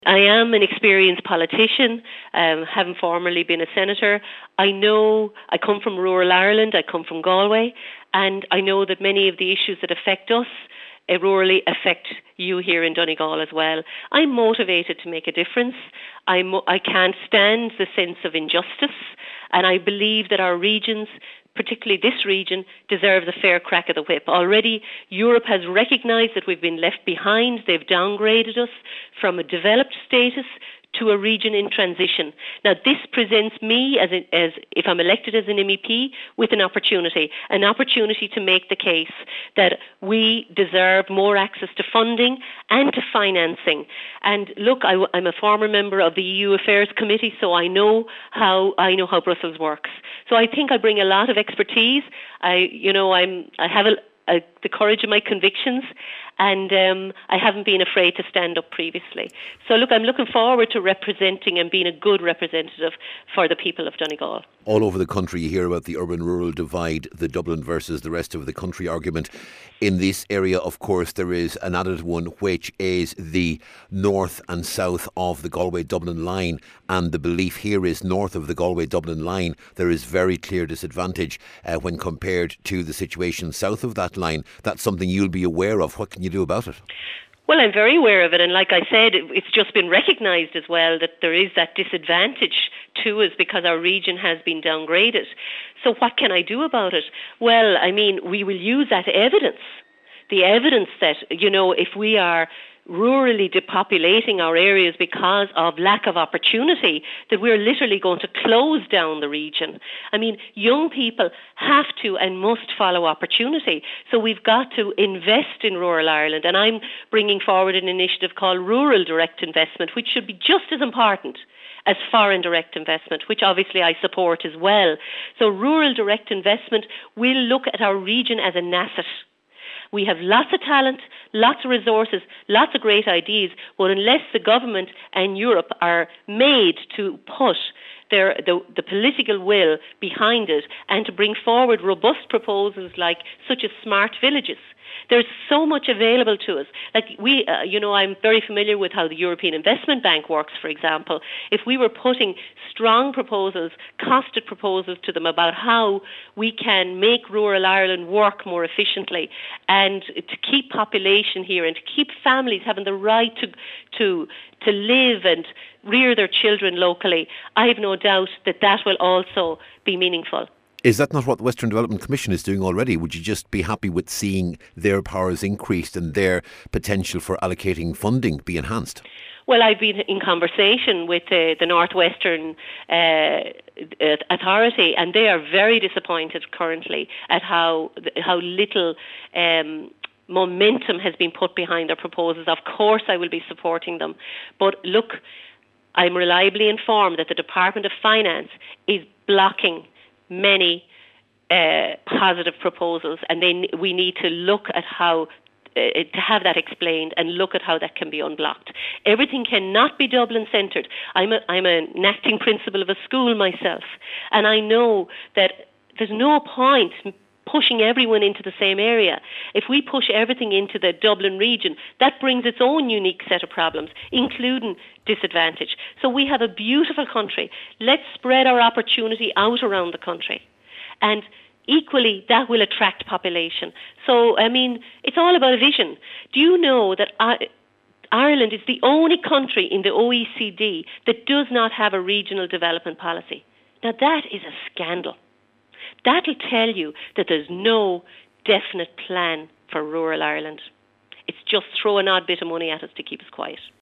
I am an experienced politician, having formerly been a senator. I know I come from rural Ireland, I come from Galway, and I know that many of the issues that affect us rurally affect you here in Donegal as well. I'm motivated to make a difference. I can't stand the sense of injustice, and I believe that our regions, particularly this region, deserves a fair crack of the whip. Already, Europe has recognised that we've been left behind. They've downgraded us from a developed status to a region in transition. Now, this presents me, as if I'm elected as an MEP, with an opportunity to make the case that we deserve more access to funding and to financing. And look, I'm a former member of the EU Affairs Committee, so I know how Brussels works. So I think I bring a lot of expertise. I have the courage of my convictions, and I haven't been afraid to stand up previously. So look, I'm looking forward to representing and being a good representative for the people of Donegal. All over the country you hear about the urban-rural divide, the Dublin versus the rest of the country argument. In this area, of course, there is an added one, which is the north and south of the Galway-Dublin line. And the belief here is north of the Galway-Dublin line, there is very clear disadvantage when compared to the situation south of that line. That's something you'll be aware of. What can you do about it? Well, I'm very aware of it, and like I said, it's just been recognised as well that there is that disadvantage to us because our region has been downgraded. So what can I do about it? Well, I mean, we will use that evidence, the evidence that, if we are rurally depopulating our areas because of lack of opportunity, that we're literally going to close down the region. I mean, young people have to and must follow opportunity. So we've got to invest in rural Ireland. And I'm bringing forward an initiative called Rural Direct Investment, which should be just as important as foreign direct investment, which obviously I support as well. So rural direct investment will look at our region as an asset. We have lots of talent, lots of resources, lots of great ideas, but unless the government and Europe are made to put the political will behind it and to bring forward robust proposals such as smart villages, there's so much available to us. I'm very familiar with how the European Investment Bank works, for example. If we were putting strong proposals, costed proposals to them about how we can make rural Ireland work more efficiently and to keep population here and to keep families having the right to live and rear their children locally, I have no doubt that will also be meaningful. Is that not what the Western Development Commission is doing already? Would you just be happy with seeing their powers increased and their potential for allocating funding be enhanced? Well, I've been in conversation with the Northwestern Authority, and they are very disappointed currently at how little momentum has been put behind their proposals. Of course, I will be supporting them. But look, I'm reliably informed that the Department of Finance is blocking many positive proposals, and we need to look at how to have that explained and look at how that can be unblocked. Everything cannot be Dublin-centred. I'm an acting principal of a school myself, and I know that there's no point pushing everyone into the same area. If we push everything into the Dublin region, that brings its own unique set of problems, including disadvantage. So we have a beautiful country. Let's spread our opportunity out around the country. And equally, that will attract population. So, I mean, it's all about a vision. Do you know that Ireland is the only country in the OECD that does not have a regional development policy? Now, that is a scandal. That'll tell you that there's no definite plan for rural Ireland. It's just throw an odd bit of money at us to keep us quiet.